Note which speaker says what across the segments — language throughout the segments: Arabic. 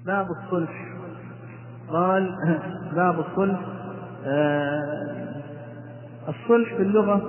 Speaker 1: باب الصلح. قال باب الصلح. الصلح في اللغة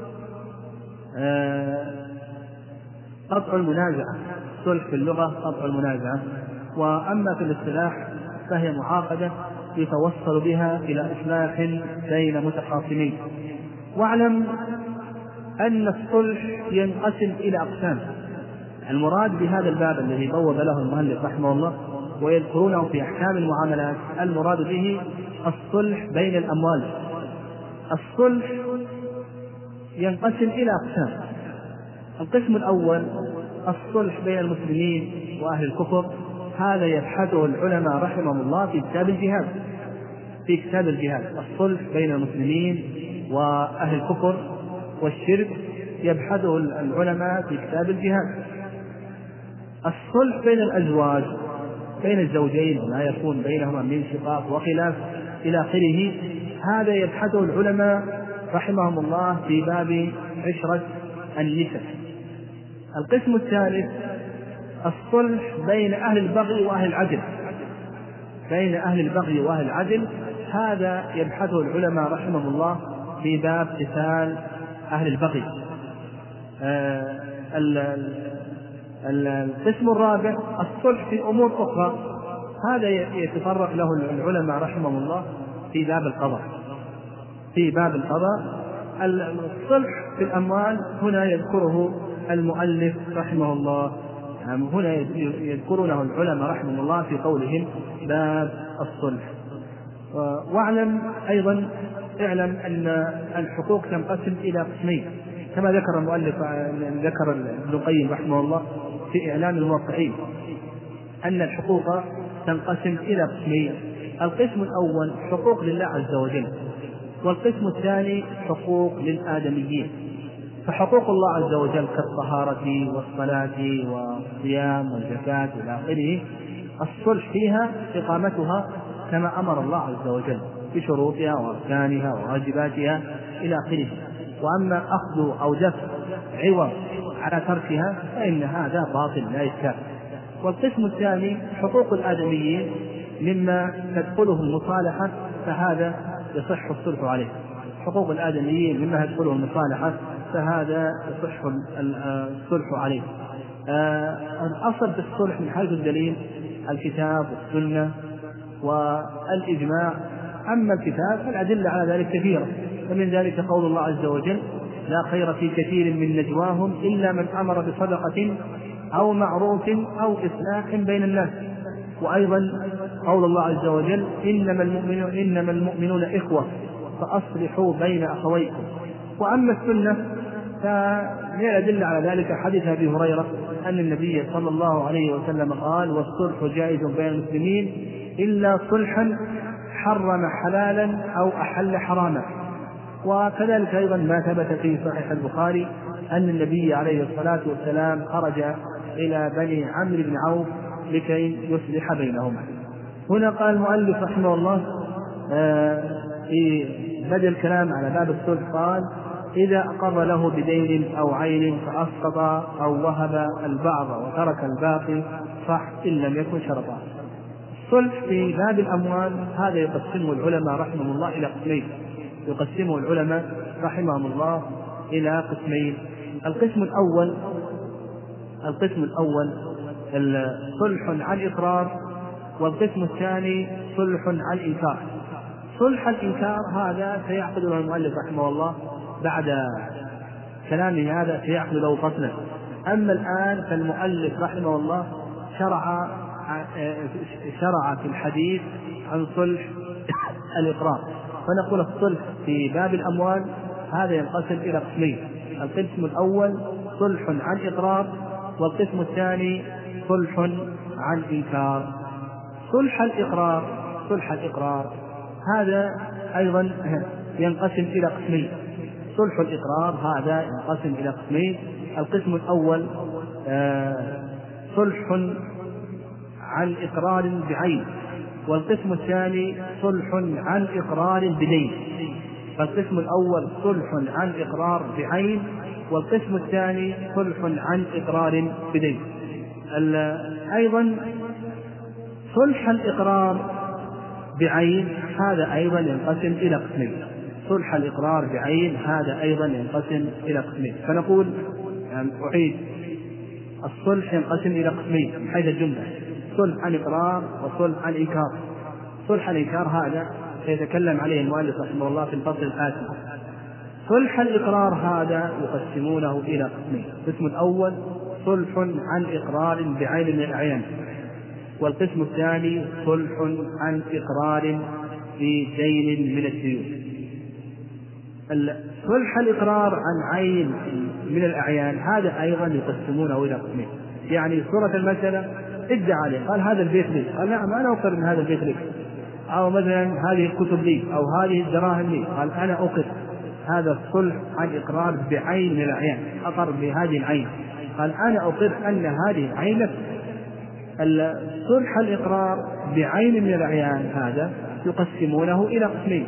Speaker 1: قطع المنازعة. الصلح في اللغة قطع المنازعة، وأما في الاصطلاح فهي معاقدة يتوصل بها إلى إصلاح بين متخاصمين. واعلم أن الصلح ينقسم إلى أقسام. المراد بهذا الباب الذي بوب له المؤلف رحمه الله ويذكرونه في أحكام المعاملات، المراد به الصلح بين الأموال. الصلح ينقسم إلى أقسام. القسم الأول الصلح بين المسلمين وأهل الكفر، هذا يبحثه العلماء رحمهم الله في كتاب الجهاد. في كتاب الجهاد الصلح بين المسلمين وأهل الكفر والشرك يبحثه العلماء في كتاب الجهاد. الصلح بين الأزواج، بين الزوجين وما يكون بينهما من شقاق وخلاف إلى آخره، هذا يبحثه العلماء رحمهم الله في باب عشرة النساء. القسم الثالث الصلح بين أهل البغي وأهل العدل. بين أهل البغي وأهل العدل، هذا يبحثه العلماء رحمهم الله في باب قتال أهل البغي. القسم الرابع الصلح في أمور أخرى، هذا يتطرق له العلماء رحمهم الله في باب القضاء. في باب القضاء الصلح في الأموال هنا يذكره المؤلف رحمه الله، هنا يذكرونه العلماء رحمه الله في قولهم باب الصلح. واعلم أيضا اعلم أن الحقوق تنقسم إلى قسمين كما ذكر المؤلف، ذكر ابن القيم رحمه الله في إعلام الموقعين أن الحقوق تنقسم إلى قسمين. القسم الأول حقوق لله عز وجل، والقسم الثاني حقوق للآدميين. فحقوق الله عز وجل كالطهارة والصلاة والصيام والزكاة إلى آخره، الصلح فيها إقامتها كما أمر الله عز وجل بشروطها وأركانها وواجباتها إلى آخره. وأما أخذ أو دفع عوض على تركها فإن هذا باطل لا يكفي. والقسم الثاني حقوق الآدميين مما تدخله المصالحة، فهذا يصح الصلح عليه. حقوق الآدميين مما تدخله المصالحة فهذا يصح الصلح عليه. الأصل في الصلح من حيث الدليل الكتاب والسنة والإجماع. أما الكتاب فالأدلة على ذلك كثيرة، ومن ذلك قول الله عز وجل لا خير في كثير من نجواهم إلا من أمر بصدقة أو معروف أو إصلاح بين الناس. وأيضا قول الله عز وجل إنما المؤمنون إخوة فأصلحوا بين أخويكم. وأما السنة فمن الأدلة على ذلك حديث أبي هريرة أن النبي صلى الله عليه وسلم قال والصلح جائز بين المسلمين إلا صلحا حرم حلالا أو أحل حراما. وكذلك أيضا ما ثبت في صحيح البخاري أن النبي عليه الصلاة والسلام خرج إلى بني عمرو بن عوف لكي يصلح بينهما. هنا قال المؤلف رحمه الله في بدء الكلام على باب الصلح قال إذا أقر له بدين أو عين فأسقط أو وهب البعض وترك الباقي صح إن لم يكن شرطا. الصلح في باب الأموال هذا يقسمه العلماء رحمهم الله إلى قسمين. يقسمه العلماء رحمهم الله إلى قسمين. القسم الأول صلح عن إقرار، والقسم الثاني صلح عن إنكار. صلح الإنكار هذا سيعقد له المؤلف رحمه الله بعد كلامه، هذا سيعقد له فصلا. أما الآن فالمؤلف رحمه الله شرع في الحديث عن صلح الإقرار. فنقول الصلح في باب الأموال هذا ينقسم إلى قسمين. القسم الأول صلح عن إقرار، والقسم الثاني صلح عن إنكار. صلح الإقرار هذا أيضا ينقسم إلى قسمين. صلح الإقرار هذا ينقسم إلى قسمين. القسم الأول صلح عن إقرار بعين، والقسم الثاني صلح عن إقرار بدين. فالقسم الأول صلح عن إقرار بعين، والقسم الثاني صلح عن إقرار بدين. أيضا صلح الإقرار بعين هذا أيضا ينقسم إلى قسمين. صلح الإقرار بعين هذا أيضا ينقسم إلى قسمين. فنقول أعيد، الصلح ينقسم إلى قسمين من حيث الجملة: صلح عن إقرار وصلح عن إنكار. صلح الإنكار هذا سيتكلم عليه المؤلف رحمه الله في الفصل الآتي. صلح الإقرار هذا يقسمونه إلى قسمين: القسم الأول صلح عن إقرار بعين من الأعيان، والقسم الثاني صلح عن إقرار بدين من الديون. صلح الإقرار عن عين من الأعيان هذا أيضا يقسمونه إلى قسمين. يعني صورة المسألة: ادعى عليه، قال هذا البيت لي، قال نعم أنا أقر أن هذا البيت لك، أو مثلا هذه الكتب لي، أو هذه الدراهم لي، قال أنا أقر. هذا الصلح عن إقرار بعين من الأعيان، أقر بهذه العين، قال أنا أقر أن هذه العين لك. صلح الإقرار بعين من الأعيان هذا يقسمونه إلى قسمين.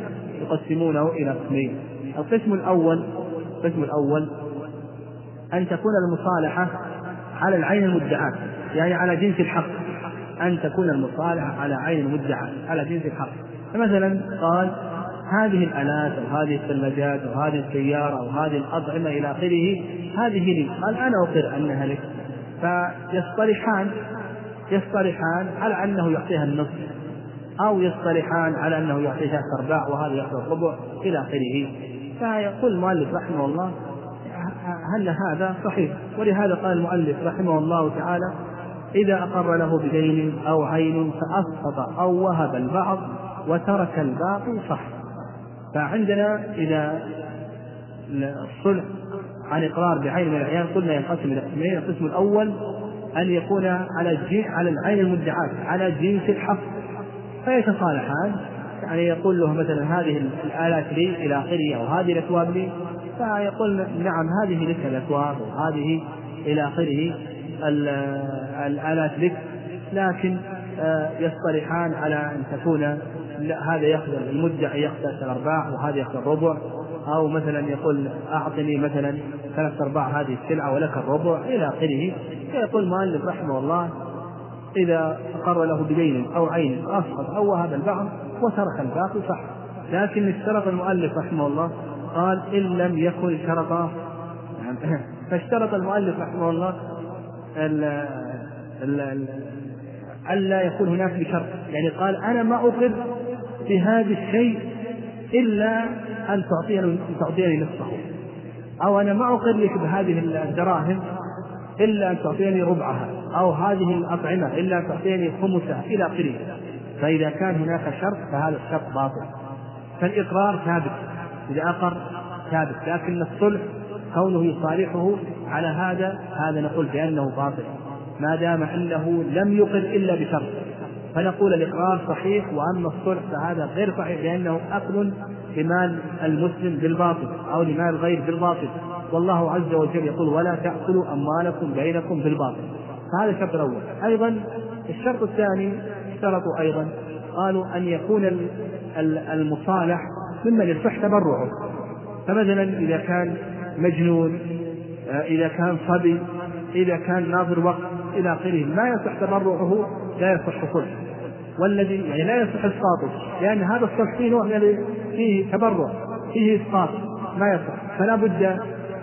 Speaker 1: القسم الأول أن تكون المصالحة على العين المدعاة، يعني على جنس الحق، أن تكون المصالحة على عين المدعاة على جنس الحق. فمثلا قال هذه الآلات أو هذه الثلاجات أو هذه السيارة أو هذه الأطعمة إلى آخره هذه لي، قال أنا أقر أنها لك. فيصطلحان على أنه يعطيها النصف، أو يصطلحان على أنه يعطيها أرباع وهذا يأخذ الربع إلى آخره. فيقول المؤلف رحمه الله هل هذا صحيح؟ ولهذا قال المؤلف رحمه الله تعالى: إذا أقر له بدين أو عين فأسقط أو وهب البعض وترك الباقي صح. فعندنا إذا الصلح عن إقرار بعين من الأعيان قلنا ينقسم إلى قسمين: القسم الأول أن يكون على العين المدعاة على جنس الحق، فيتصالحان، يعني يقول له مثلا هذه الآلات لي إلى آخره أو هذه الأكواب لي، فيقول نعم هذه لك الأكواب وهذه إلى آخره الآلات لك، لكن يصطلحان على أن تكون هذا يأخذ المدعي يأخذ الأرباع وهذا يأخذ الربع، أو مثلا يقول أعطني مثلا 3/4 هذه السلعة ولك الربع إلى آخره. فيقول المؤلف رحمه الله: إذا أقر له بدين أو عين أسقط أو وهب البعض وترك الباقي صح. لكن اشترط المؤلف رحمه الله، قال إن لم يكن شرطا، فاشترط المؤلف رحمه الله ألا يكون هناك بشرط، يعني قال أنا ما أقر بهذا الشيء إلا أن تعطيني نصفه، أو أنا ما أقر لك بهذه الدراهم إلا أن تعطيني ربعها، أو هذه الأطعمة إلا أن تعطيني خمسها إلى آخره. فإذا كان هناك شرط فهذا الشرط باطل. فالإقرار ثابت، إذا أقر ثابت، لكن الصلح كونه يصالحه على هذا نقول بأنه باطل ما دام أنه لم يقر إلا بشرط. فنقول الإقرار صحيح، وأما الصلح فهذا غير صحيح لأنه أخذ لمال المسلم بالباطل أو لمال الغير بالباطل، والله عز وجل يقول: ولا تأكلوا أموالكم بينكم بالباطل. فهذا الشرط الأول. أيضا الشرط الثاني اشترطوا أيضا، قالوا أن يكون المصالح ممن يصح تبرعه. فمثلا إذا كان مجنون، إذا كان صبي، إذا كان ناظر وقت إلى آخره ما يصح تبرعه لا يصح صلح، والذي يعني لا يصح إسقاطه، لأن هذا الصلح فيه نوع فيه تبرع، فيه إسقاط ما يصح. فلا بد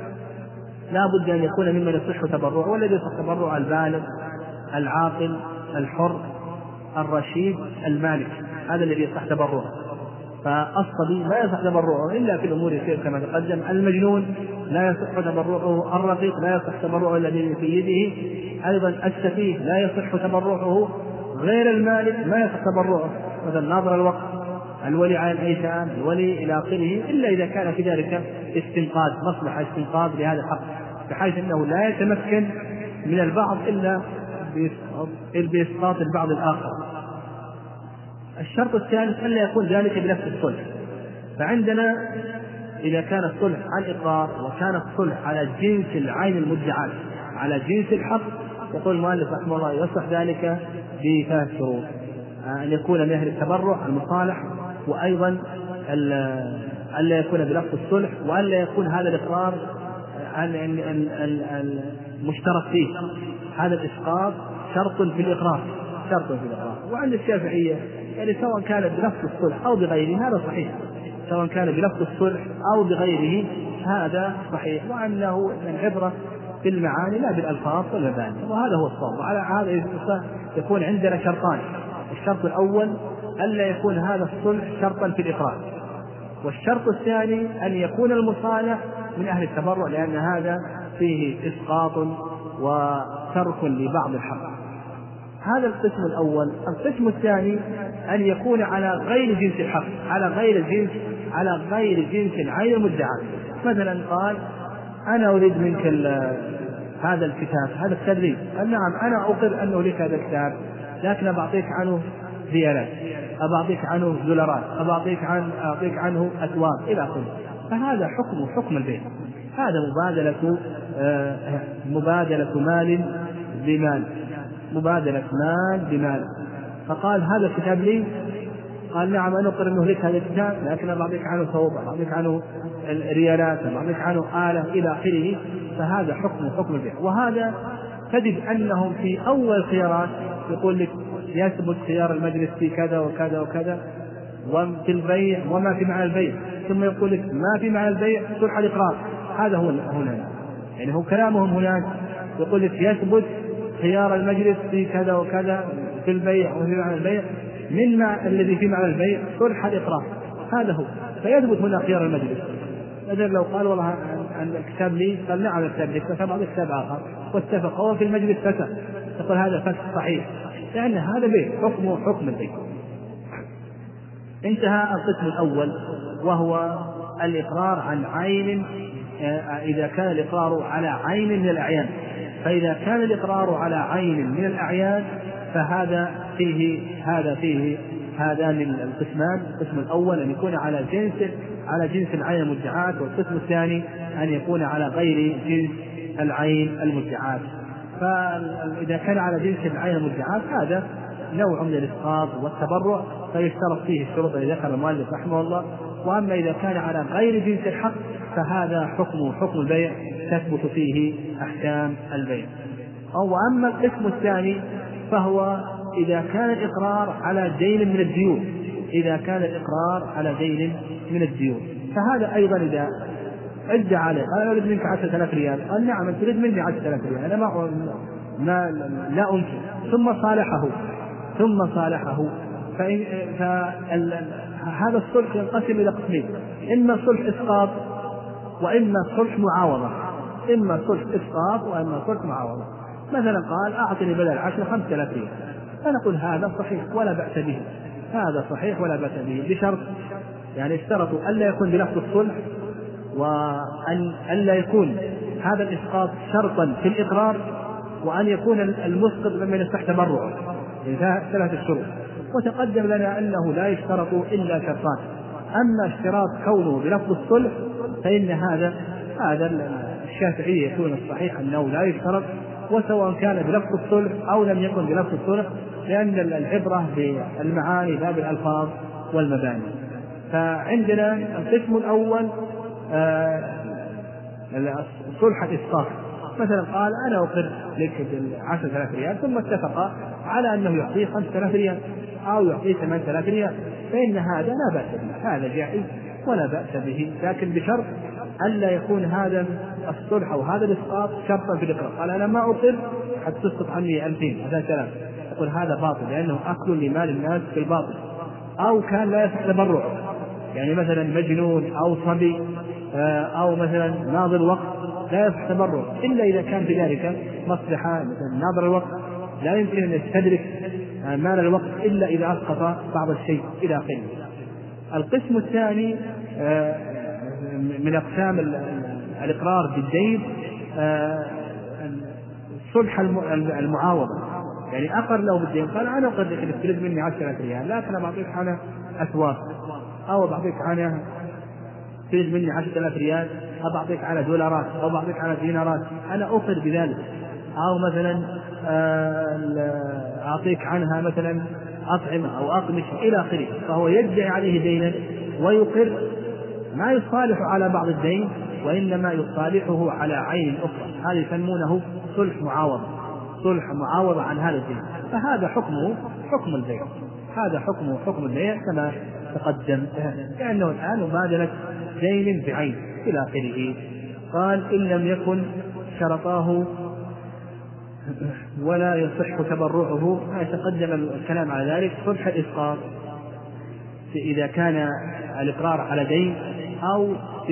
Speaker 1: أن يكون ممن يصح تبرعه، والذي يصح تبرع البالغ العاقل الحر الرشيد المالك، هذا الذي يصح تبرعه. فالصبي لا يصح تبرعه إلا في الأمور اليسيرة كما تقدم، المجنون لا يصح تبرعه، الرقيق لا يصح تبرعه الذي في يده، أيضا السفيه لا يصح تبرعه، غير المالك ما يصح تبرعه، مثلا ناظر الوقت، الولي على الأيتام، الولي إلى آخره، إلا إذا كان في ذلك استنقاذ، مصلحة استنقاذ لهذا الحق، بحيث أنه لا يتمكن من البعض إلا بإسقاط البعض الآخر. الشرط الثالث ألا يكون ذلك بنفس الصلح. فعندنا إذا كان الصلح عن إقرار وكان الصلح على جنس العين المدعاة على جنس الحق، يقول المؤلف رحمه الله يصح ذلك بثلاث شروط: أن يكون من أهل التبرع المصالح، وأيضا ألا يكون بلفظ الصلح، وألا يكون هذا الإقرار المشترك فيه، هذا الإسقاط شرط في الإقرار. وعند الشافعية يعني سواء كان بلفظ الصلح أو بغيره هذا صحيح، سواء كان بلفظ الصلح أو بغيره هذا صحيح، وأنه العبرة بالمعاني لا بالألفاظ والمباني، وهذا هو الصواب. وعلى هذا يكون عندنا شرطان: الشرط الأول ألا يكون هذا الصلح شرطا في الإقرار، والشرط الثاني أن يكون المصالح من أهل التبرع، لأن هذا فيه إسقاط وترك لبعض الحق. هذا القسم الأول. القسم الثاني أن يكون على غير جنس الحق، على غير جنس عين المدعاة. مثلا قال أنا أريد منك هذا الكتاب، هذا الكتاب لي، قال نعم أنا أقر أنه لك هذا الكتاب، لكن أعطيك عنه ريالات، أعطيك عنه دولارات، أعطيك عنه أثواب إلى آخره. فهذا حكم البيع، هذا مبادلة مال بمال، مبادلة مال بمال. فقال هذا الكتاب لي، قال نعم أنا أقر أنه لك هذا الكتاب، لكن أعطيك عنه ثوب، أعطيك عنه الريالات، أعطيك عنه آلة إلى آخره. فهذا حكم البيع. وهذا تجد أنهم في أول الخيارات يقول لك يثبت خيار المجلس في كذا وكذا وكذا وفي البيع وما في معنى البيع، ثم يقول لك ما في معنى البيع صلح الإقرار. هذا هو هنا، يعني هو كلامهم هناك يقول لك يثبت خيار المجلس في كذا وكذا في البيع وفي معنى البيع، من الذي في معنى البيع صلح الإقرار، هذا هو. فيثبت هنا خيار المجلس. مثلا لو قال والله عن الكتاب لي، قال نعم الكتاب لي، فسبق كتاب آخر واتفقوا في المجلس فسخ، تقول هذا فسخ صحيح، لأن هذا بيع، حكم البيع. انتهى القسم الأول وهو الإقرار عن عين، إذا كان الإقرار على عين من الأعيان. فإذا كان الإقرار على عين من الأعيان فهذا فيه هذان القسمان: القسم الأول أن يكون على جنس العين المدعاة، والقسم الثاني أن يكون على غير جنس العين المدعاة. فإذا كان على جنس العين المدعاة هذا نوع من الإسقاط والتبرع، فيشترط فيه الشروط التي ذكر المؤلف رحمه الله. وأما إذا كان على غير جنس الحق فهذا حكم البيع، تثبت فيه أحكام البيع. وأما القسم الثاني فهو إذا كان الإقرار على دين من الديون، فهذا أيضا إذا ادعى عليه قال أنا أريد منك 10,000 ريال، قال نعم أنت تريد مني 10,000 ريال، أنا لا أنكر، ثم صالحه فهذا الصلح ينقسم إلى قسمين: إما صلح إسقاط وإما صلح معاوضة. مثلا قال أعطني بدل 10 5,000 ريال، فنقول هذا صحيح ولا بأس به، بشرط يعني اشترطوا ألا يكون بلفظ الصلح، وأن ألا يكون هذا الإسقاط شرطا في الإقرار، وأن يكون المسقط ممن يصح تبرعه، ثلاثة شروط. وتقدم لنا أنه لا يشترط إلا شرطان: أما اشتراط كونه بلفظ الصلح فإن هذا الشافعي يكون الصحيح أنه لا يشترط، وسواء كان بلفظ الصلح أو لم يكن بلفظ الصلح، لأن العبرة بالمعاني لا بالألفاظ والمباني. فعندنا القسم الأول صلح الإسقاط. مثلا قال أنا أقر لك 10,000 ريال، ثم اتفق على أنه يعطيه 5,000 ريال أو يعطيه 8,000 ريال، فإن هذا لا بأس به، هذا جائز ولا بأس به، لكن بشرط ألا يكون هذا الصلح أو هذا الإسقاط شرطا في الإقرار. قال أنا ما أقر حتى تسقط عني 2,000 3,000، يقول هذا باطل، لأنه أكل لمال الناس بالباطل. أو كان لا يصح تبرع، يعني مثلا مجنون أو صبي أو مثلا ناظر وقت لا يصح تبرع إلا إذا كان في ذلك مصلحة، مثلا ناظر الوقت لا يمكن أن يستدرك مال الوقت إلا إذا أسقط بعض الشيء إلى آخره. القسم الثاني من أقسام الإقرار بالدين صلح المعاوضة، يعني أقر له بالدين، قال أنا أقر لك تريد مني 10,000 ريال، لكن بعطيك عنه أثواب، أو بعطيك عنه تريد مني 10,000 ريال أبعطيك على دولارات أو بعطيك على دينارات، أنا أقر بذلك. أو مثلا أعطيك عنها مثلا أطعمة أو أقمش إلى آخره. فهو يدعي عليه دينا ويقر، ما يصالح على بعض الدين وإنما يصالحه على عين أخرى، هذا يسمونه صلح معاوضة. الصلح معاوضة عن هذا الدين، فهذا حكمه حكم البيع، هذا حكمه حكم البيع كما تقدم، لأنه الآن مبادلة دين بعين إلى آخره. قال إن لم يكن شرطاه ولا يصح تبرعه، تقدم الكلام على ذلك. صلح الإسقاط إذا كان الإقرار على دين، أو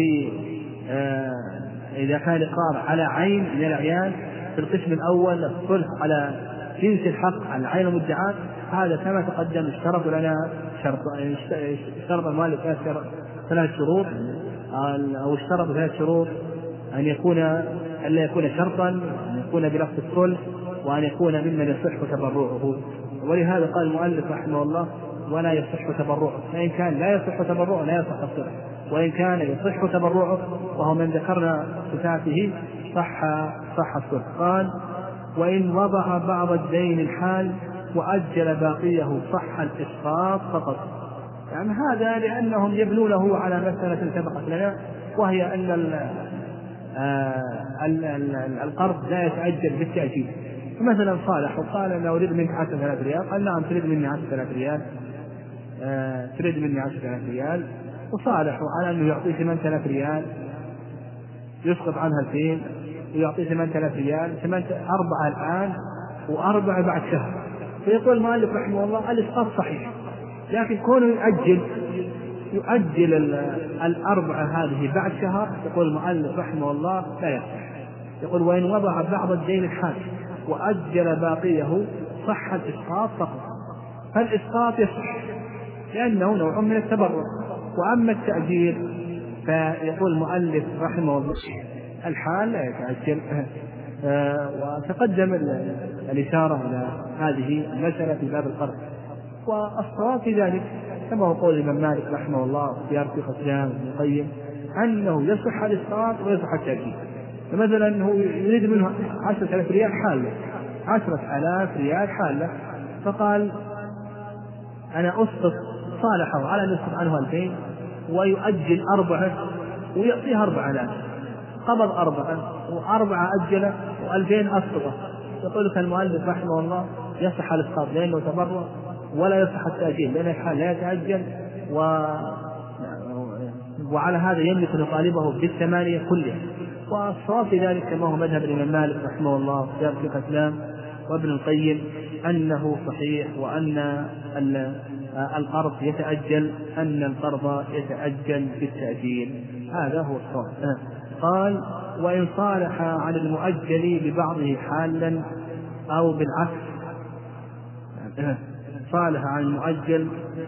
Speaker 1: إذا كان الإقرار على عين من الأعيان. في القسم الأول الصلح على جنس الحق على العين المدعاة، هذا كما تقدم اشترط لنا اشترط المؤلف ثلاث شروط، أو اشترط ثلاث شروط: أن يكون ألا يكون شرطا، أن يكون بلفظ الصلح، وأن يكون ممن يصح تبرعه. ولهذا قال المؤلف رحمه الله: ولا يصح تبرعه. فإن كان لا يصح تبرعه لا يصح الصلح، وإن كان يصح تبرعه وهو من ذكرنا صفاته صح الصلح. قال: وإن وضع بعض الدين الحال وأجل باقيه صح الإسقاط فقط. يعني هذا لأنهم يبنونه على مسألة سبقت لنا، وهي أن القرض لا يتأجل بالتأجيل. فمثلا صالح وقال: أنا أريد منك 10,000 ريال، قال: نعم تريد مني 10,000 ريال، تريد مني 10,000 ريال، وصالح على أنه يعطيه 8,000 ريال، يسقط عنها 2 ويعطيه 8,000 ريال، 4 الآن و4 بعد شهر. فيقول المؤلف رحمه الله: الإسقاط صحيح، لكن كونه يؤجل 4 هذه بعد شهر، يقول المؤلف رحمه الله لا يصح. يقول: وإن وضع بعض الدين الحال وأجل باقيه صح الإسقاط فقط. فالإسقاط يصح لأنه نوع من التبرع. وأما التأجيل فيقول المؤلف رحمه الله: الحال لا يتأجل. وتقدم الإشارة إلى هذه المسألة في باب القرض. والصواب في ذلك كما هو قول الإمام مالك رحمه الله في شيخ الإسلام ابن القيم أنه يصح الإسقاط ويصح التأجيل. فمثلا هو يريد منه 10,000 ريال حالة، 10,000 ريال حالة، فقال: أنا أسقط، صالحه على أن يسقط عنه 2000 ويؤجل 4 ويعطيه 4,000، قبض 4 و4 أجله و2000 أسقطه. يقول لك المؤلف رحمه الله: يصح الإسقاط لأنه تبرع، ولا يصح التأجيل لأن الحال لا يتأجل، وعلى هذا يملك طالبه بالثمانية كلها. والصواب في ذلك كما هو مذهب الإمام مالك رحمه الله في شيخ الإسلام وابن القيم أنه صحيح، وأن القرض يتأجل، أن القرض يتأجل بالتأجيل. هذا هو الصواب. قال: وإن صالح عن المؤجل ببعضه حالا أو بالعكس، صالح عن المؤجل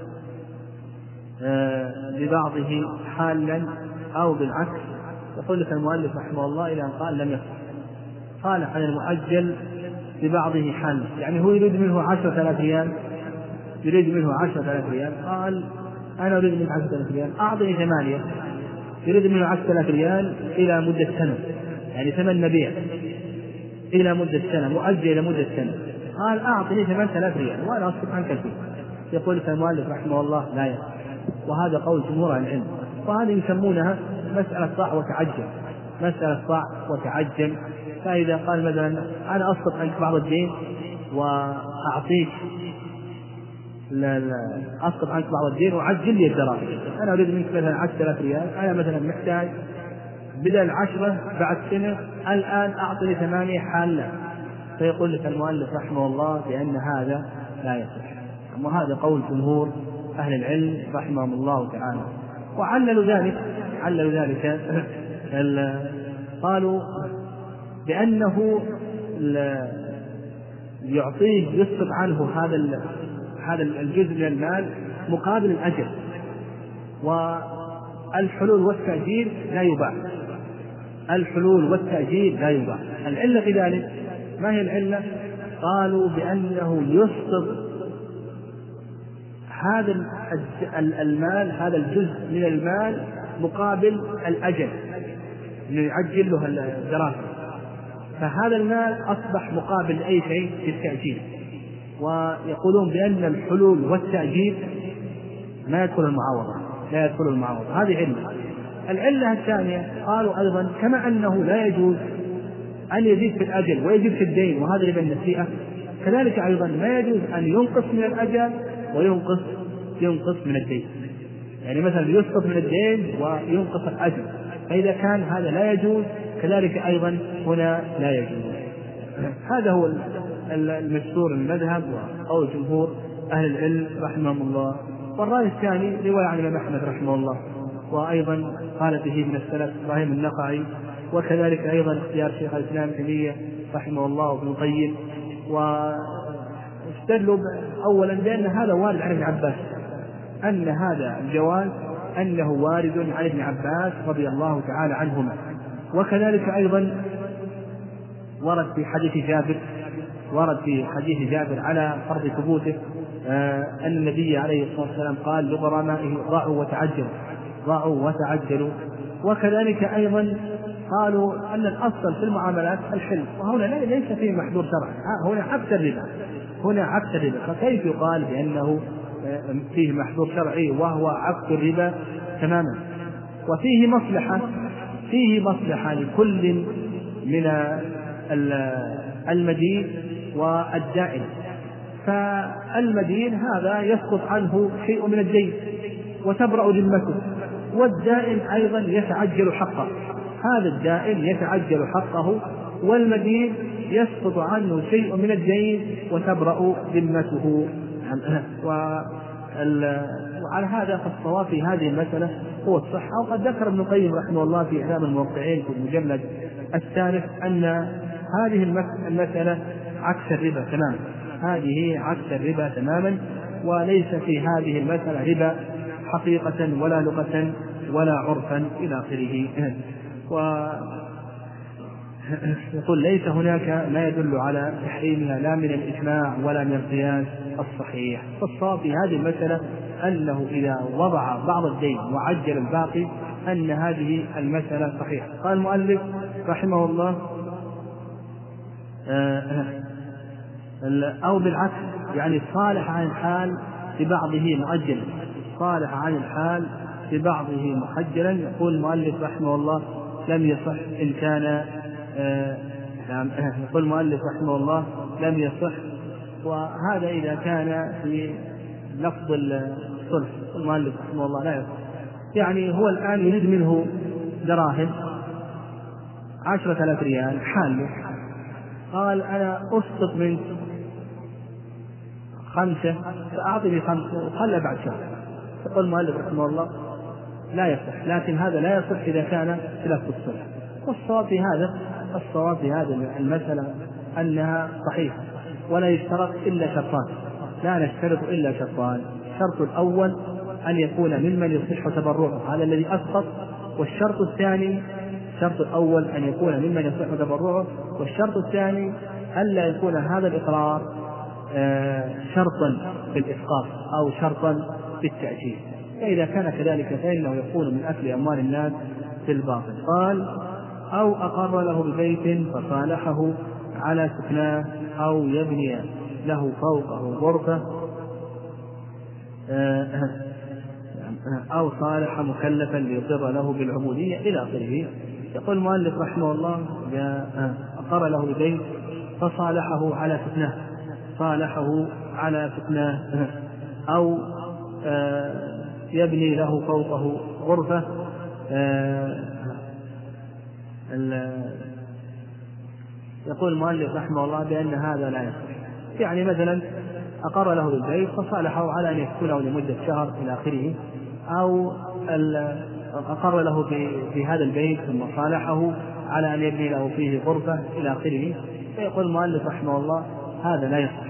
Speaker 1: ببعضه حالا أو بالعكس، يقول لك المؤلف رحمه الله إلى أن قال لم يصح. صالح عن المؤجل ببعضه حالا، يعني هو يريد منه 10,000 ريال، يريد منه 10,000 ريال، قال: أنا أريد منك 10,000 ريال، أعطني 8. يريد منه 10,000 ريال إلى مدة سنة، يعني ثمن مبيع إلى مدة سنة، مؤجل إلى مدة سنة. قال: أعطني 8,000 ريال وأنا أصرف عنك الفيل. يقول لك المؤلف رحمه الله لا يصح. وهذا قول جمهور العلم، وهذه يسمونها مسألة ضع وتعجل، مسألة ضع وتعجل. فإذا قال مثلا: أنا أصرف عنك بعض الدين وأعطيك أصرف عنك بعض الدين وعجل لي الدراهم، أنا أريد منك مثلا 10,000 ريال، أنا مثلا محتاج بدل 10 بعد سنة، الآن أعطني 8 حالا. فيقول لك المؤلف رحمه الله بأن هذا لا يصح. وهذا قول جمهور أهل العلم رحمهم الله تعالى. وعللوا ذلك قالوا بأنه يعطيه يسقط عنه هذا الجزء من المال مقابل الأجر، والحلول والتأجيل لا يباع. الحلول والتأجيل لا يباع. العلة في ذلك ما هي العلة؟ قالوا بأنه يسقط هذا المال، هذا الجزء من المال مقابل الأجل، يعجل له الدراهم، فهذا المال أصبح مقابل أي شيء في التأجيل. ويقولون بأن الحلول والتأجيل لا يدخل المعاوضة. هذه علة. العلة الثانية قالوا أيضا كما أنه لا يجوز أن يزيد في الأجل ويزيد في الدين، وهذا ربا النسيئة. كذلك أيضا ما يجوز أن ينقص من الأجل وينقص من الدين، يعني مثلا يسقط من الدين وينقص الأجل، فإذا كان هذا لا يجوز كذلك أيضا هنا لا يجوز. هذا هو المشهور المذهب وقول جمهور أهل العلم رحمهم الله. والرأي الثاني رواية عن الإمام أحمد رحمه الله، وأيضا قال به من السلف إبراهيم النخعي، وكذلك أيضا اختيار شيخ الإسلام تيمية رحمه الله وابن القيم. واستدلوا أولا بأن هذا وارد عن ابن عباس، أن هذا الجواز أنه وارد عن ابن عباس رضي الله تعالى عنهما. وكذلك أيضا ورد في حديث جابر على فرض ثبوته أن النبي عليه الصلاة والسلام قال لغرمائه ضعوا وتعجلوا. وكذلك أيضا قالوا أن الأصل في المعاملات الحل، وهنا ليس فيه محظور شرعي، هنا عكس الربا، فكيف يقال بأنه فيه محظور شرعي وهو عكس الربا تماما؟ وفيه مصلحة لكل من المدين والدائن. فالمدين هذا يسقط عنه شيء من الدين وتبرأ ذمته، والدائن أيضا يتعجل حقه، هذا الدائن يتعجل حقه، والمدين يسقط عنه شيء من الدين وتبرأ ذمته. وعلى هذا فالصواب في هذه المسألة هو الصحة. وقد ذكر ابن القيم رحمه الله في إعلام الموقعين في المجلد الثالث أن هذه المسألة عكس الربا تماما، وليس في هذه المسألة ربا حقيقة ولا لغة ولا عرفا إلى آخره. ويقول ليس هناك ما يدل على تحريمها لا من الإجماع ولا من القياس الصحيح. فالصواب في هذه المسألة أنه إذا وضع بعض الدين وعجل الباقي أن هذه المسألة صحيحة. قال المؤلف رحمه الله أو بالعكس، يعني صالح عن الحال ببعضه مؤجلا. يقول المؤلف رحمه الله لم يصح إن كان يقول المؤلف رحمه الله لم يصح، وهذا إذا كان في لفظ الصلح. المؤلف رحمه الله لا يصح، يعني هو الآن يريد منه دراهم 10,000 ريال حاله، قال أنا أسقط منك 5 فأعطني 5 وخلى بعد شهر. يقول المؤلف رحمه الله لا يصح، لكن هذا لا يصح إذا كان في لفظ الصلح. والصواب في هذا المسألة أنها صحيحة، ولا يشترط إلا شرطان، لا نشترط إلا شرطان. الشرط الأول أن يكون ممن يصح تبرعه، هذا الذي أسقط. والشرط الثاني والشرط الثاني ألا يكون هذا الإقرار شرطا بالإسقاط أو شرطا بالتأجيل، فإذا كان كذلك فإنه يكون من أكل أموال الناس في الباطل. قال أو أقر له ببيت فصالحه على سكناه أو يبني له فوقه غرفة أو صالح مكلفا ليقر له بالعبودية إلى آخره. يقول المؤلف رحمه الله أقر له ببيت فصالحه على سكناه أو يبني له فوقه غرفة. يقول المؤلف رحمه الله بأن هذا لا يصح، يعني مثلا أقر له بالبيت فصالحه على أن يسكنه لمدة شهر إلى آخره، أو أقر له بهذا البيت ثم صالحه على أن يبني له فيه غرفة إلى آخره. فيقول المؤلف رحمه الله هذا لا يصح.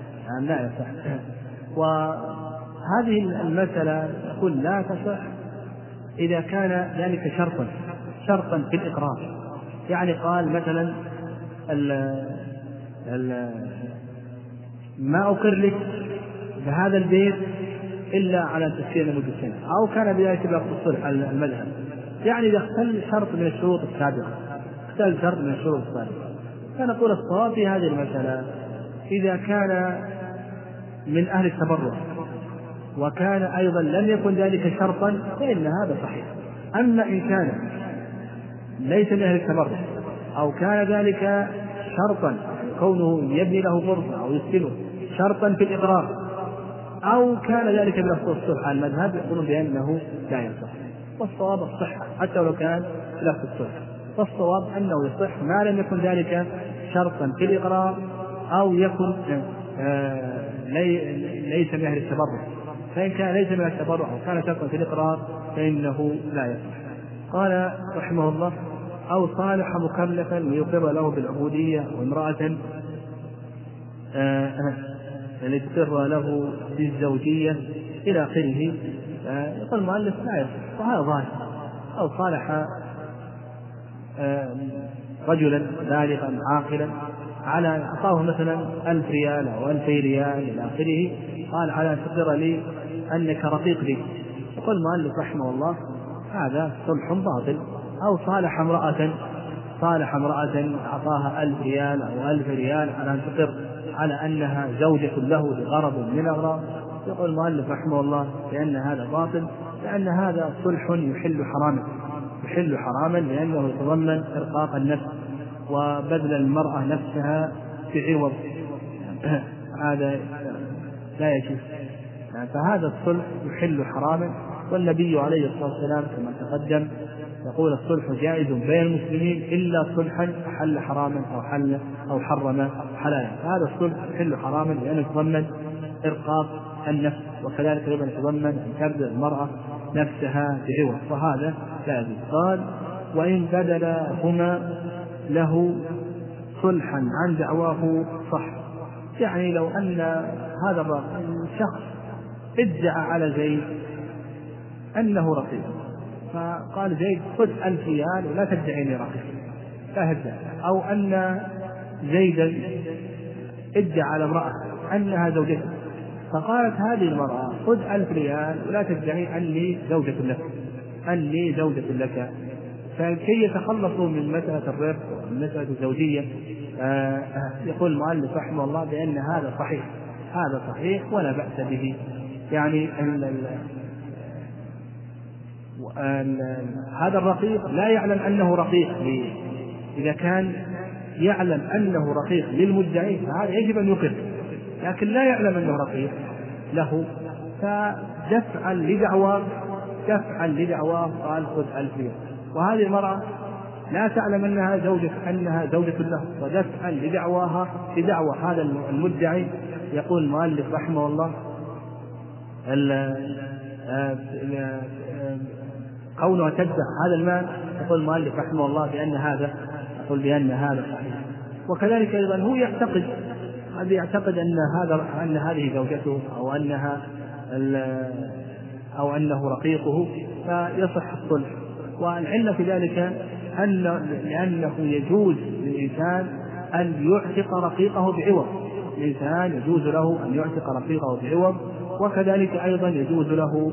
Speaker 1: وهذه المسألة يقول لا تصح إذا كان ذلك شرطا في الإقرار، يعني قال مثلا ما أقر لك بهذا البيت إلا على تسكين لمدة سنة، أو كان بذلك بلفظ الصلح المذهب، يعني إذا اختل شرط من الشروط السابقة فنقول الصواب في هذه المسألة إذا كان من أهل التبرع وكان أيضا لم يكن ذلك شرطا فإن هذا صحيح. أما إن كان ليس من أهل التبرع أو كان ذلك شرطا، كونه يبني له غرفة أو يسكنه شرطا في الإقرار، أو كان ذلك بلفظ الصلح، المذهب يقولون بأنه لا يصح. والصواب الصحة حتى لو كان بلفظ الصلح، فالصواب أنه يصح ما لم يكن ذلك شرطا في الإقرار أو يكن ليس من أهل التبرع. فإن كان ليس من التبرع أو كان شرطا في الإقرار فإنه لا يصح. قال رحمه الله: أو صالح مكلفا ليقر له بالعبودية، وامرأة لتقر له بالزوجية إلى آخره. يقول المؤلف لا يصح، وهذا ظاهر. أو صالح رجلا بالغا عاقلا على أعطاه مثلا 1000 ريال أو 2000 ريال إلى آخره، قال: على تقر لي أنك رقيق لي. يقول المؤلف رحمه الله: هذا صلح باطل. أو صالح امرأة أعطاها 1000 ريال أو 1000 ريال على أن تقر على أنها زوجة له لغرض من الأغراض. يقول المؤلف رحمه الله بأن هذا باطل، لأن هذا صلح يحل حراما لأنه يتضمن إرقاق النفس وبذل المرأة نفسها بعوض. هذا لا يجوز. فهذا الصلح يحل حراما، والنبي عليه الصلاة والسلام كما تقدم يقول: الصلح جائز بين المسلمين إلا صلحا أحل حراما أو حرم حلالا. هذا الصلح يحل حراما لأنه يتضمن إرقاق النفس، وكذلك أيضا يتضمن أن تبذل المرأة نفسها بعوض، وهذا لا يجوز. قال: وإن بدل هما له صلحا عن دعواه صح. يعني لو أن هذا الشخص ادعى على زيد أنه رقيق، فقال زيد: خذ 1000 ريال ولا تدعيني رقيق، لا تدعي. أو أن زيدا ادعى على امرأة أنها زوجته، فقالت هذه المرأة: خذ 1000 ريال ولا تدعي أني زوجة لك. فكي يتخلصوا من مسألة الرق ومن مسألة الزوجية، يقول المؤلف رحمه الله بأن هذا صحيح ولا بأس به. يعني هذا الرقيق لا يعلم أنه رقيق. إذا كان يعلم أنه رقيق للمدعي فهذا يجب أن يقر، لكن لا يعلم أنه رقيق له، فدفعا لدعواه قال: خذ 1000 ريال. وهذه المرأة لا تعلم أنها زوجة له، ودفعا لدعوى هذا المدعي يقول المؤلف رحمه الله: كونها تدفع هذا المال، يقول المؤلف رحمه الله بأن هذا صحيح. وكذلك أيضا هو يعتقد أن هذه زوجته أو أنه رقيقه، فيصح الصلح. والعلة في ذلك لأنه يجوز للإنسان أن يعتق رقيقه بعوض. الإنسان يجوز له أن يعتق رقيقه بعوض، وكذلك أيضا يجوز له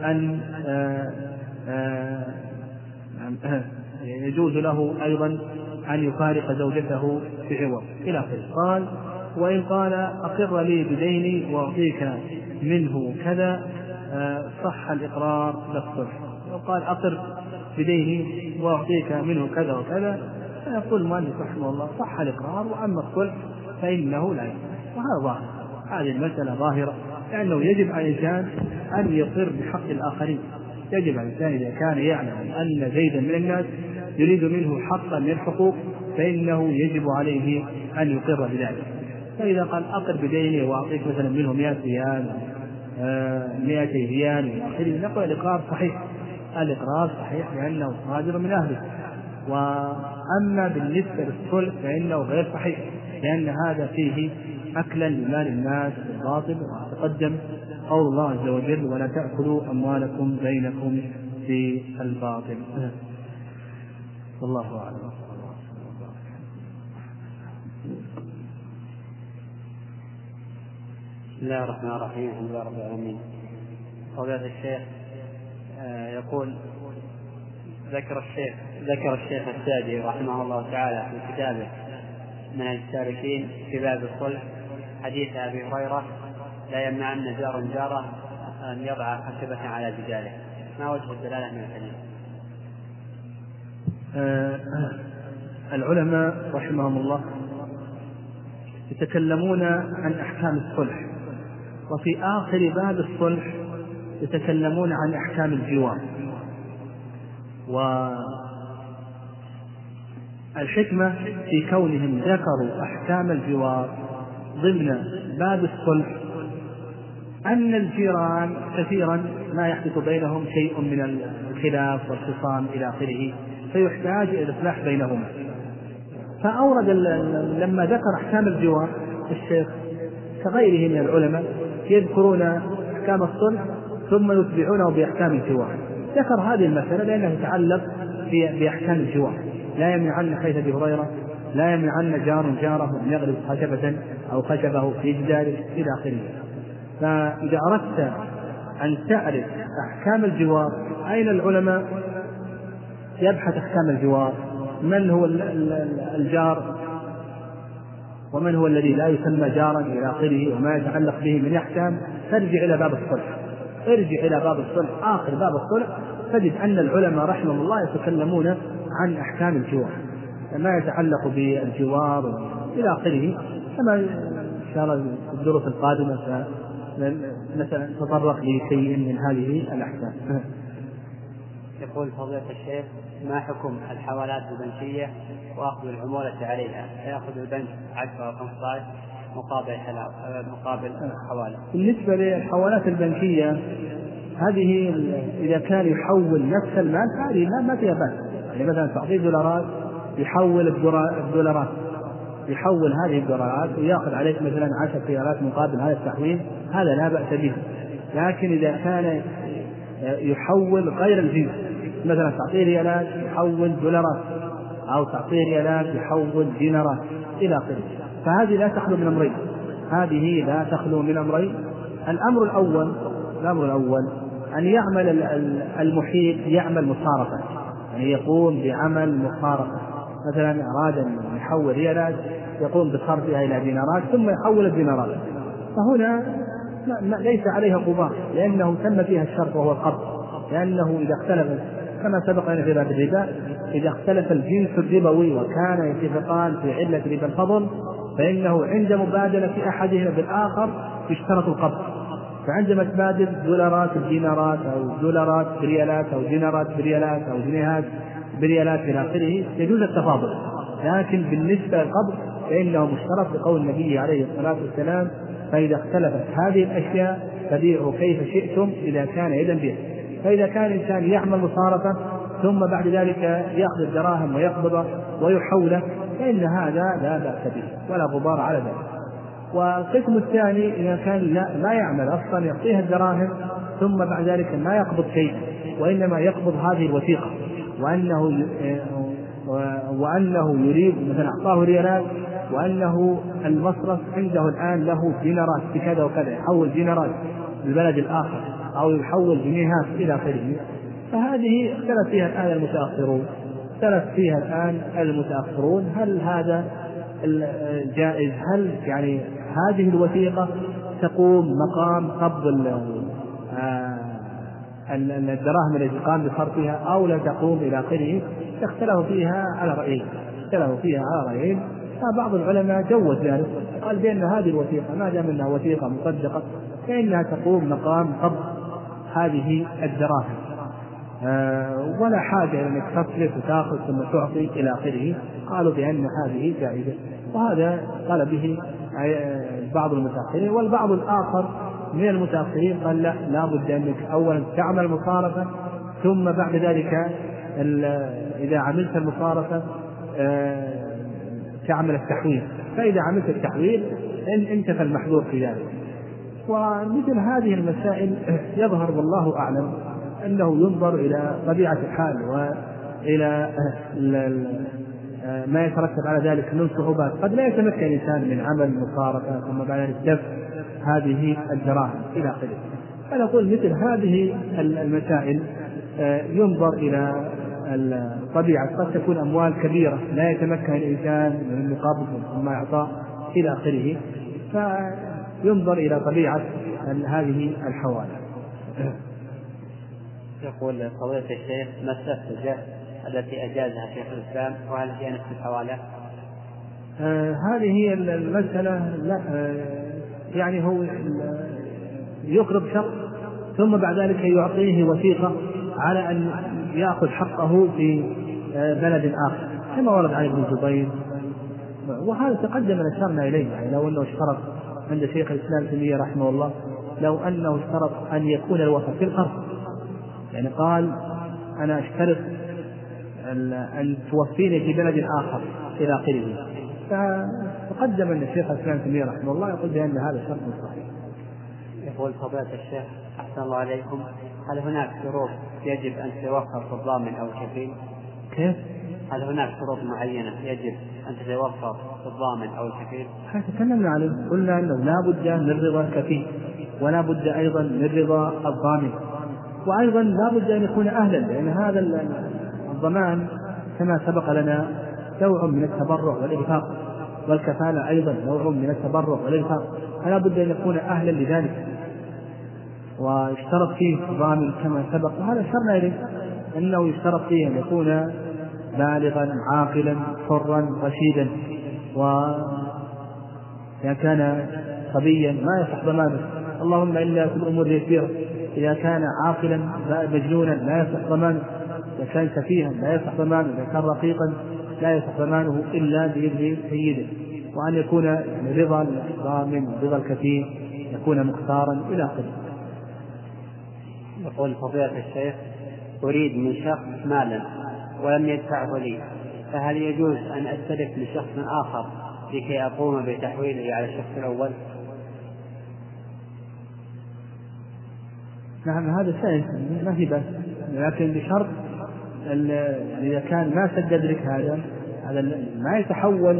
Speaker 1: أن يفارق زوجته بعوض إلى آخره. قال: وإن قال: أقر لي بديني وأعطيك منه كذا، صح الإقرار للصلح. وقال: أقر بديني وأعطيك منه كذا وكذا، فيقول المؤلف رحمه الله: صح الإقرار، وأما الصلح فإنه لا يصح. وهذا ظاهر، هذه المسألة ظاهرة، لأنه يجب على الإنسان أن يقر بحق الآخرين. يجب على الإنسان إذا كان يعلم أن زيدا من الناس يريد منه حقا من الحقوق فإنه يجب عليه أن يقر بذلك. فإذا قال: أقر بديني وأعطيك مثلا منه 100 ريال 200 ريال إلى آخره، نقول الإقرار صحيح لأنه صادر من أهله. وأما بالنسبة للصلح فإنه غير صحيح، لأن هذا فيه أكلا لمال الناس بالباطل. وتقدم قول الله عز وجل: ولا تأكلوا أموالكم بينكم بالباطل. والله أعلم.
Speaker 2: بسم الله الرحمن الرحيم. الحمد لله رب العالمين. فضيلة الشيخ يقول: ذكر الشيخ السعدي رحمه الله تعالى في كتابه منهج السالكين في باب الصلح حديث أبي هريرة: لا يمنعن جار جاره أن يضع خشبة على جداره. ما وجه الدلالة من الحديث؟
Speaker 1: العلماء رحمهم الله يتكلمون عن أحكام الصلح، وفي آخر باب الصلح يتكلمون عن أحكام الجوار. والحكمة في كونهم ذكروا أحكام الجوار ضمن باب الصلح أن الجيران كثيرا ما يحدث بينهم شيء من الخلاف والخصام إلى آخره، فيحتاج إلى الإصلاح بينهما. فأورد لما ذكر أحكام الجوار الشيخ كغيره من العلماء يذكرون أحكام الصلح ثم يتبعونه بأحكام الجوار. ذكر هذه المسألة لأنه يتعلق بأحكام الجوار. لا يمنعن حيث أبي هريرة لا يمنعن جار جاره أن يغرب خشبة أو خشبه في جداره إلى آخره. فإذا أردت أن تعرف أحكام الجوار أين العلماء يبحث أحكام الجوار، من هو الجار ومن هو الذي لا يسمى جارا إلى آخره وما يتعلق به من أحكام، ترجع إلى باب الصلح. ارجع إلى باب الصلح آخر باب الصلح تجد أن العلماء رحمهم الله يتكلمون عن أحكام الجوار ما يتعلق بالجوار إلى آخره. كما إن شاء الله في الدروس القادمة نتطرق لشيء من هذه الأحكام.
Speaker 2: يقول فضيلة الشيخ: ما حكم الحوالات البنكية وأخذ العمولة عليها؟ فيأخذ البنك 10 أو 15 مقابل الحوالة.
Speaker 1: بالنسبة للحوالات البنكية هذه إذا كان يحول نفس المال هذه ما فيها بأس. يعني مثلا تعطيه دولارات يحول الدولارات، يحول هذه الدولارات ويأخذ عليك مثلا 10 ريالات مقابل هذا التحويل، هذا لا بأس به. لكن إذا كان يحول غير الجنس، مثلا تعطيه ريالات يحول دولارات أو تعطيه ريالات يحول دينارات إلى آخره، فهذه لا تخلو من أمرين. هذه لا تخلو من أمرين. الأمر الأول أن يعمل المحيط يعمل مصارفة، يعني يقوم بعمل مصارفة. مثلا أراد أن يحول ريالات يقوم بصرفها إلى دينارات ثم يحول الدينارات، فهنا ليس عليها غبار لأنه تم فيها الشرط وهو القبض. لأنه إذا اختلف كما سبق لنا في باب الربا، إذا اختلف الجنس الربوي وكان يتفقان في علة ربا الفضل فإنه عند مبادلة أحدهما بالآخر يشترط القبض. فعندما تبادل دولارات بدينارات أو دولارات بريالات أو دينارات بريالات أو جنيهات بريالات إلى آخره يجوز التفاضل. لكن بالنسبة للقبض فإنه مشترط بقول النبي عليه الصلاة والسلام: فإذا اختلفت هذه الأشياء فبيعوا كيف شئتم إذا كان يدا بيد. فإذا كان الإنسان يعمل مصارفة ثم بعد ذلك يأخذ الدراهم ويقبضه ويحوله فإن هذا لا بأس به ولا غبار على ذلك. والقسم الثاني إذا كان لا يعمل أصلا يعطيها الدراهم ثم بعد ذلك ما يقبض شيء وإنما يقبض هذه الوثيقة وأنه يريد مثلا أعطاه ريالات وأنه المصرف عنده الآن له دينارات بكذا وكذا، يحول دينارات للبلد الآخر أو يحول جنيهات إلى آخره، فهذه اختلف فيها الآن المتأخرون هل هذا جائز؟ هل يعني هذه الوثيقة تقوم مقام قبض الدراهم التي قام بصرفها أو لا تقوم إلى آخره؟ اختلفوا فيها على رأيين. فبعض العلماء جوز ذلك، قال بأن هذه الوثيقة ما دام أنها وثيقة مصدقة فإنها تقوم مقام قبض هذه الدراهم، ولا حاجة إلى أنك تصرف وتأخذ ثم تعطي إلى آخره. قالوا بأن هذه جائزة، وهذا قال به بعض المتأخرين. والبعض الآخر من المتأخرين قال لا بد أنك أولا تعمل مصارفة ثم بعد ذلك إذا عملت المصارفة تعمل التحويل، فإذا عملت التحويل انتفى المحذور في ذلك. ومثل هذه المسائل يظهر والله أعلم أنه ينظر إلى طبيعة الحال وإلى ما يترتب على ذلك من صعوبات. قد لا يتمكن الإنسان من عمل مصارفة ثم بعد ذلك دفع هذه الدراهم إلى آخره. فنقول مثل هذه المسائل ينظر إلى الطبيعة. قد تكون أموال كبيرة لا يتمكن الإنسان من المقابض ثم إعطاء إلى آخره، فينظر إلى طبيعة هذه الحوالة.
Speaker 2: يقول فضيلة الشيخ: ما السفجة التي أجازها شيخ الإسلام، وهل هي نفس الحوالة؟
Speaker 1: هذه هي المسألة. لا يعني هو يقرض شخص ثم بعد ذلك يعطيه وثيقة على أن يأخذ حقه في بلد آخر كما ورد عن ابن الزبير، وهذا تقدم أشرنا إليه. يعني لو أنه اشترط عند شيخ الإسلام تيمية رحمه الله، لو أنه اشترط أن يكون الوفاء في القرض، يعني قال أنا اشترط أن توفيني في بلد آخر إلى آخره، فتقدم أن الشيخ الإسلام تيمية رحمه الله يقول بأن هذا شرط صحيح.
Speaker 2: يقول فضيلة الشيخ أحسن الله عليكم، هل هناك شروط يجب أن تتوفر في الضامن أو الكفيل؟
Speaker 1: كيف؟
Speaker 2: هل هناك شروط معينة يجب أن تتوفر في الضامن أو الكفيل؟
Speaker 1: تكلمنا عليه، قلنا أنه لا بد من رضا الكفيل، ولا بد أيضا من رضا الضامن، وأيضا لا بد أن يكون أهلا، لأن هذا الضمان كما سبق لنا نوع من التبرع والإنفاق، والكفالة أيضا نوع من التبرع والإنفاق، فلا بد أن يكون أهلا لذلك. ويشترط فيه الضامن كما سبق، وهذا أشرنا إليه أنه يشترط فيه أن يكون بالغا عاقلا حرا رشيدا، وإذا كان صبيا ما يصح ضمانه، اللهم إلا في الأمور اليسيرة. إذا كان عاقلا مجنونا لا يصح ضمانه، إذا كان سفيها لا يصح ضمانه، إذا كان رقيقا لا يصح ضمانه إلا بإذن سيده، وأن يكون رضا الضامن رضا الكفيل، يكون مختارا إلى آخره.
Speaker 2: يقول فضيلة الشيخ أريد من شخص مالا ولم يدفعه لي، فهل يجوز أن أستلف لشخص آخر لكي أقوم بتحويله على الشخص الأول؟
Speaker 1: نعم هذا سائل ما في بأس، لكن بشرط إذا كان ما سدد لك هذا ما يتحول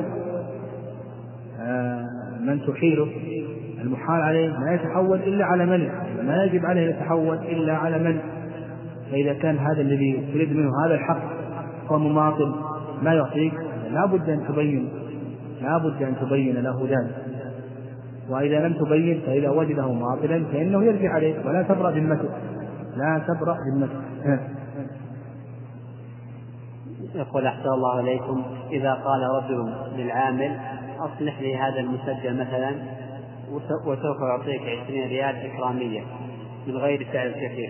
Speaker 1: من تحيله المحال عليه ما يتحول إلا على من، ما يجب عليه يتحول إلا على من. فإذا كان هذا الذي تريد منه هذا الحق هو مماطل ما يعطيك، لا بد أن تبين له ذلك، وإذا لم تبين فإذا وجده مماطلا فإنه يرجع عليه ولا تبرأ ذمته.
Speaker 2: يقول أحسن الله عليكم، إذا قال رجل للعامل أصلح لي هذا المسجل مثلا وسوف أعطيك 20 ريال إكرامية من غير سعر كثير،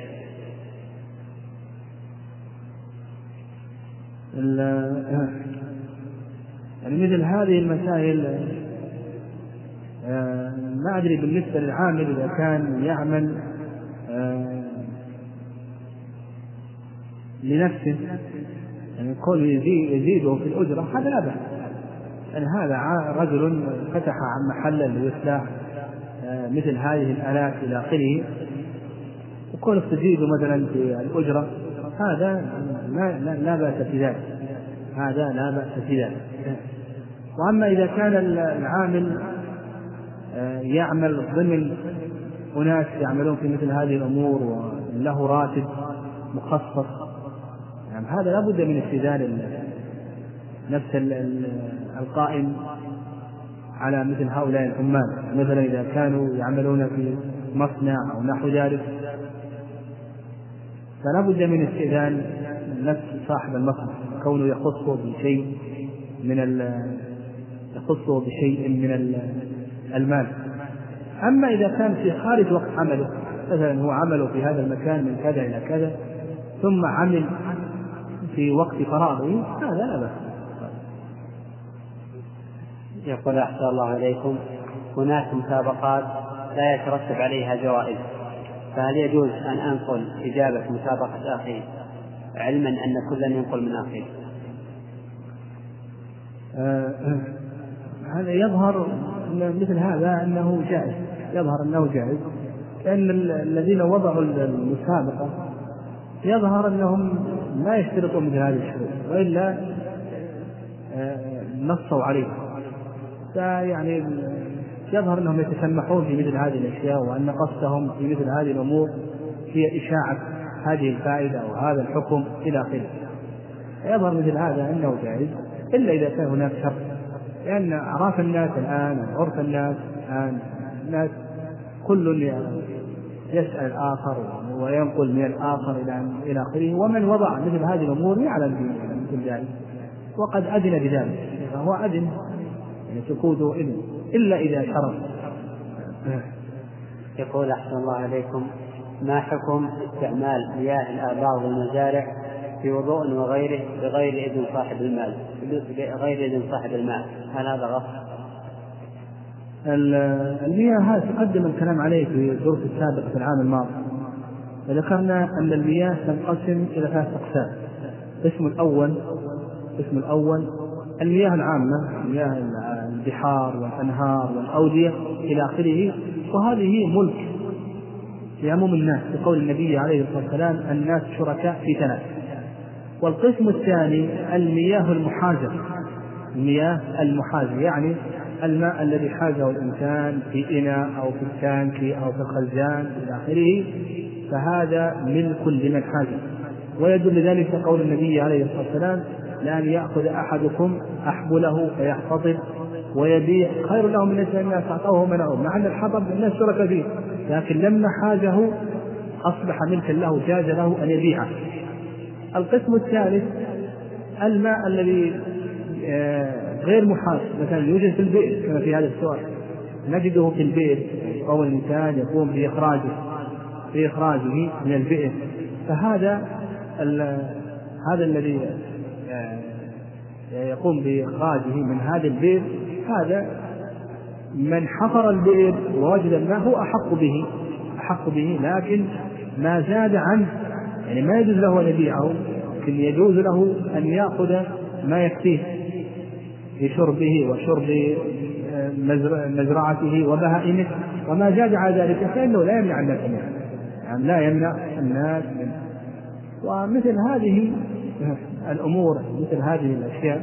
Speaker 1: يعني مثل هذه المسائل ما أدري بالنسبة للعامل إذا كان يعمل لنفسه يعني كل يزيده في الأجرة هذا لا بأس، يعني هذا رجل فتح عن محلا لإصلاح مثل هذه الآلات إلى آخره، وكل تزيده مثلا في الأجرة هذا لا بأس في ذلك. وأما إذا كان العامل يعمل ضمن أناس يعملون في مثل هذه الأمور وله راتب مخصص، يعني هذا لا بد من استئذان نفس القائم على مثل هؤلاء العمال، مثلا إذا كانوا يعملون في مصنع أو نحو ذلك فلا بد من استئذان نفس صاحب المصنع كونه يخصه بشيء من المال. أما إذا كان في خارج وقت عمله، مثلا هو عمله في هذا المكان من كذا إلى كذا ثم عمل في وقت فراغه هذا لا بأس.
Speaker 2: يقول أحسن الله عليكم، هناك مسابقات لا يترتب عليها جوائز، فهل يجوز أن أنقل إجابة مسابقة أخي علما أن كلا ينقل من أخي؟
Speaker 1: هذا يظهر مثل هذا أنه جائز، لأن الذين وضعوا المسابقة يظهر أنهم لا يشترطون مثل هذه الشروط، وإلا نصوا عليه، فيعني يظهر أنهم يتسمحون في مثل هذه الأشياء، وأن قصدهم في مثل هذه الأمور هي إشاعة هذه الفائدة أو هذا الحكم إلى آخره. يظهر مثل هذا أنه جائز إلا إذا كان هناك شرط، لأن أعراف الناس الآن عرف الناس الآن كل يسأل الآخر وينقل من الآخر إلى آخره، ومن وضع مثل هذه الأمور يعلم مثل ذلك وقد أذن بذلك، فهو أذن يعني سكوته إذن إلا إذا شرع.
Speaker 2: يقول أحسن الله عليكم: ما حكم استعمال مياه الآبار والمزارع في وضوء وغيره بغير إذن صاحب المال، هل هذا غلط؟
Speaker 1: المياه هذا تقدم الكلام عليه في الدروس السابقة في العام الماضي، وذكرنا أن المياه تنقسم إلى 3 أقسام. القسم الأول المياه العامة، مياه البحار والأنهار والأودية إلى آخره، وهذه ملك لعموم الناس بقول النبي عليه الصلاة والسلام: الناس شركاء في 3. والقسم الثاني المياه المحاجة، يعني الماء الذي حاجه الإنسان في إناء أو في التانك أو في الخزان إلى آخره، فهذا ملك لمن حاجه. ويدل ذلك قول النبي عليه الصلاة والسلام: لأن يأخذ أحدكم أحبله فيحتطب ويبيع خير له من الناس أعطوه ومنعوه، مع أن الحطب الناس شرك فيه، لكن لما حاجه أصبح ملكا له، جاز له أن يبيعه. القسم الثالث الماء الذي غير محاج، مثلا يوجد في البئر كما في هذا السؤال، نجده في البئر أو الإنسان يقوم بإخراجه من البئر، فهذا الذي يقوم بإخراجه من هذا البئر، هذا من حفر البئر ووجد الماء هو أحق به، لكن ما زاد عنه يعني ما يجوز له أن يبيعه، لكن يجوز له أن يأخذ ما يكفيه لشربه وشرب مزرعته وبهائمه، وما زاد على ذلك فإنه لا يمنع الناس منه، يعني لا يمنع الناس منه. ومثل هذه الأمور، مثل هذه الأشياء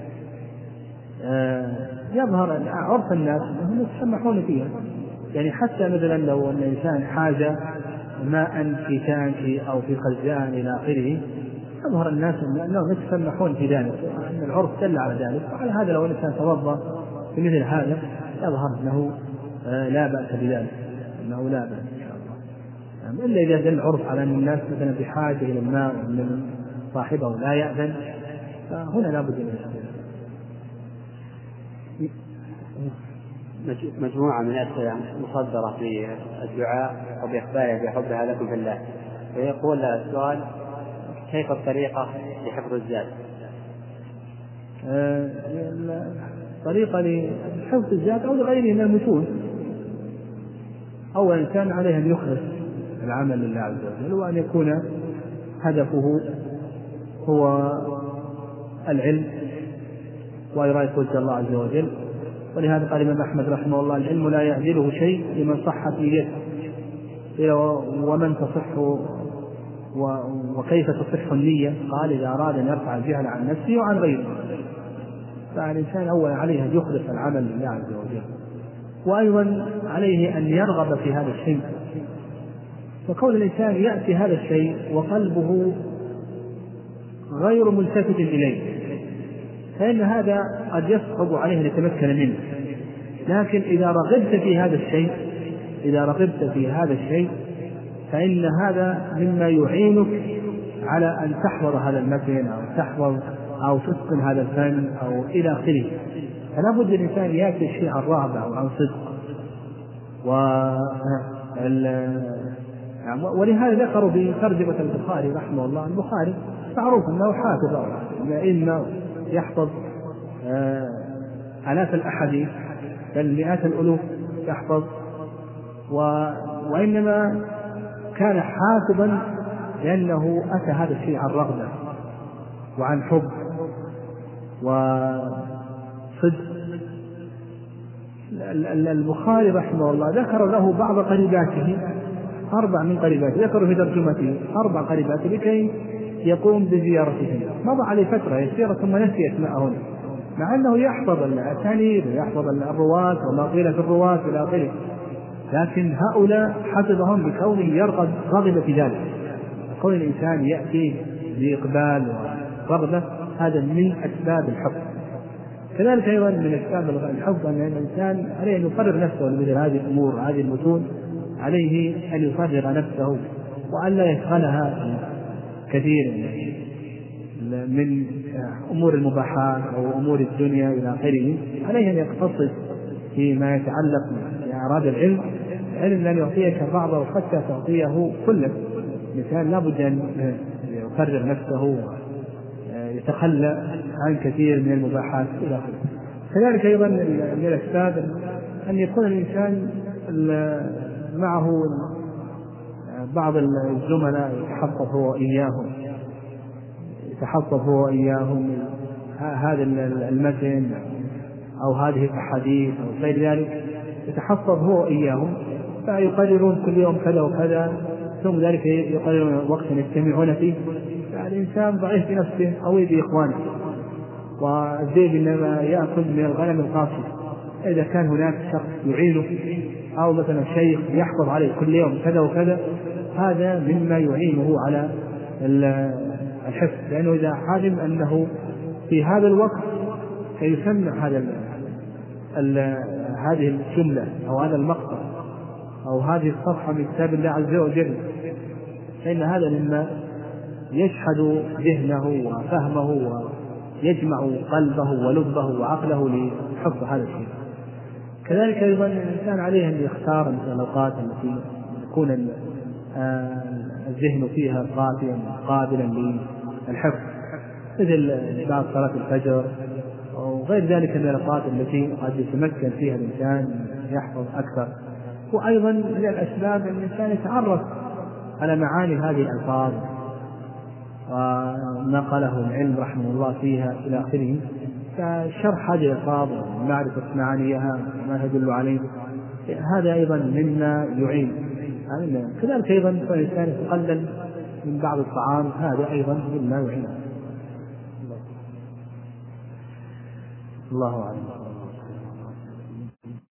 Speaker 1: يظهر عرف الناس أنهم يتسمحون فيها، يعني حتى مثلا لو أن الإنسان حاجة ماء في تانك أو في خزان إلى آخره، يظهر الناس أنهم يتسمحون في ذلك، أن العرف دل على ذلك. وعلى هذا لو الإنسان توضأ في مثل هذا يظهر أنه لا بأس بذلك، أنه لا بأس إن شاء الله، إلا إذا دل العرف على أن الناس مثلا بحاجة إلى الماء وأن صاحبه لا يأذن، فهنا لا بد من الأسئلة.
Speaker 2: مجموعة من الأسئلة مصدرة في الدعاء وبإخباره بحبها لكم في الله، ويقول السؤال: كيف الطريقة لحفظ الزاد؟
Speaker 1: طريقة لحفظ الزاد أو لغيره من المتون، أولا كان عليه أن يخلص العمل لله عز وجل، وأن يكون هدفه هو العلم وإرادة وجه الله عز وجل. ولهذا قال الإمام أحمد رحمه الله: العلم لا يعدله شيء لمن صحت نيته، ومن تصح وكيف تصح النية؟ قال: إذا أراد أن يرفع الجهل عن نفسه وعن غيره. فالإنسان أولا عليه أن يخلص العمل لله عز وجل، وأيضا عليه أن يرغب في هذا الشيء. وكون الإنسان يأتي هذا الشيء وقلبه غير ملتفت إليه، فإن هذا قد يصعب عليه أن يتمكن منه. لكن إذا رغبت في هذا الشيء فإن هذا مما يعينك على أن تحفظ هذا المتن أو تحفظ أو تتقن هذا الفن أو إلى آخره. فلا بد الإنسان يأتي الشيء عن رغبة أو عن صدق. ولهذا ذكروا في ترجمة البخاري رحمه الله: البخاري معروف أنه حافظ، إنه يحفظ آلاف الأحاديث بل مئات الألوف يحفظ، وإنما كان حافظا لأنه أتى هذا الشيء عن رغبة وعن حب وصدق. البخاري رحمه الله ذكر له بعض قريباته، 4 من قريباته ذكروا في ترجمته 4 قريبات لكي يقوم بزيارتهم. مضى عليه فترة يسيرة ثم نسي اسماءهن، مع أنه يحفظ الأسانيد ويحفظ الرواة وما قيل في الرواة إلى آخره، لكن هؤلاء حفظهم بكونه رغب في ذلك. كون الإنسان يأتي بإقبال ورغبة هذا من أسباب الحفظ. كذلك أيضا من أسباب الحفظ أن الإنسان عليه أن يفرغ نفسه لمثل هذه الأمور، هذه المتون، عليه أن يفرغ نفسه وأن لا يشغلها كثير من أمور المباحات أو أمور الدنيا إلى آخره. عليه أن يقتصد فيما يتعلق بأعراض العلم لن يعطيك بعضه حتى تعطيه كله. مثال لابد أن يفرغ نفسه يتخلى عن كثير من المباحات إلى آخره. كذلك أيضا من الأسباب أن يكون الإنسان معه بعض الزملاء يتحفظ هو وإياهم هذا المتن أو هذه الأحاديث أو غير ذلك، يتحفظ هو وإياهم فيقررون كل يوم كذا وكذا، ثم ذلك يقررون وقتا يجتمعون فيه. الإنسان ضعيف بنفسه قوي بإخوانه، والذئب إنما يأكل من الغنم القاسي. إذا كان هناك شخص يعينه أو مثلا شيخ يحفظ عليه كل يوم كذا وكذا، هذا مما يعينه على الحفظ، لأنه إذا علم أنه في هذا الوقت سيسمع هذه الجملة أو هذا المقطع أو هذه الصفحة من كتاب الله عز وجل، فإن هذا مما يشحذ ذهنه وفهمه ويجمع قلبه ولبه وعقله لحفظ هذا الشيء. كذلك أيضا الإنسان عليه أن يختار الأوقات التي يكون الذهن فيها صافيا قابلا للحفظ، مثل بعد صلاة الفجر وغير ذلك من الأوقات التي قد يتمكن فيها الإنسان يحفظ أكثر. وأيضا من الأسباب أن الإنسان يتعرف على معاني هذه الألفاظ ونقله العلم رحمه الله فيها إلى آخره، كشرح هذه الألفاظ ومعرفة معانيها وما تدل عليه، هذا أيضا مما يعين. كذلك أيضا الإنسان يتقلل من بعض الطعام، هذا أيضا مما يعين. الله أعلم.